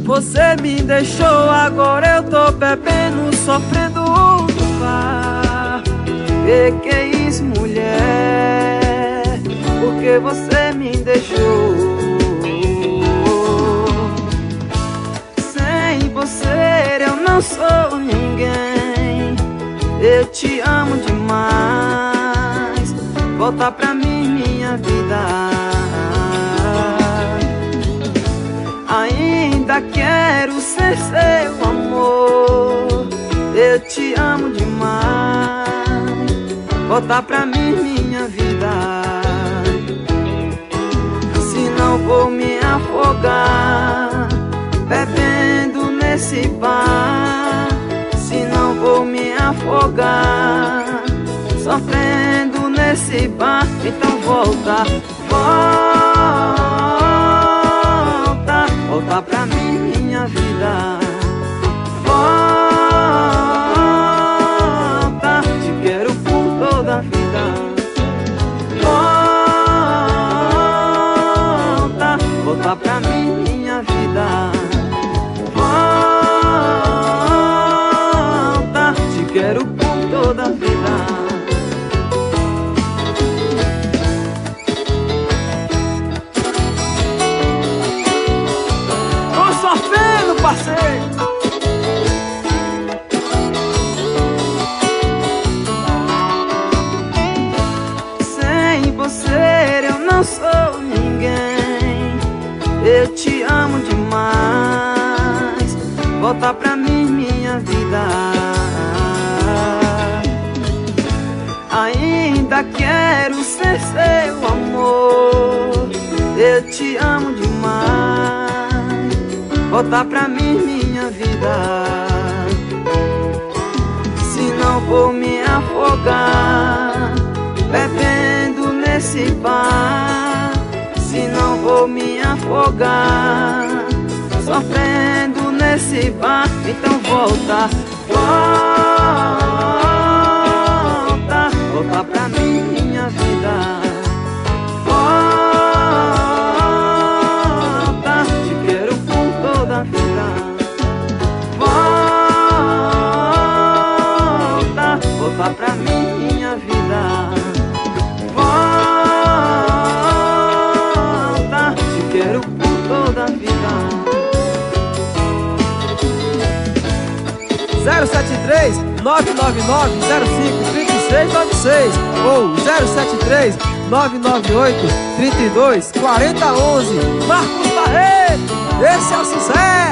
Você me deixou, agora eu tô bebendo, sofrendo no bar. Que é isso, mulher? Porque você me deixou. Sem você eu não sou ninguém. Eu te amo demais. Volta pra mim, minha vida. Ainda quero ser seu amor. Eu te amo demais. Volta pra mim, minha vida. Se não vou me afogar bebendo nesse bar, se não vou me afogar sofrendo nesse bar, então volta, volta, volta pra mim, minha vida. Volta, te quero por toda a vida. Volta, volta pra mim, minha vida. Volta, te quero por toda a vida. Parceiro, sem você eu não sou ninguém. Eu te amo demais. Volta pra mim, minha vida. Ainda quero ser seu amor. Eu te amo demais. Volta pra mim, minha vida. Se não vou me afogar bebendo nesse bar, se não vou me afogar sofrendo nesse bar, então volta, volta, volta pra mim, minha vida. Volta pra mim, minha vida. Volta, te quero por toda a vida. 073 999 05 3696 ou 073 998 32 40 11. Marcos Barreto, esse é o sucesso.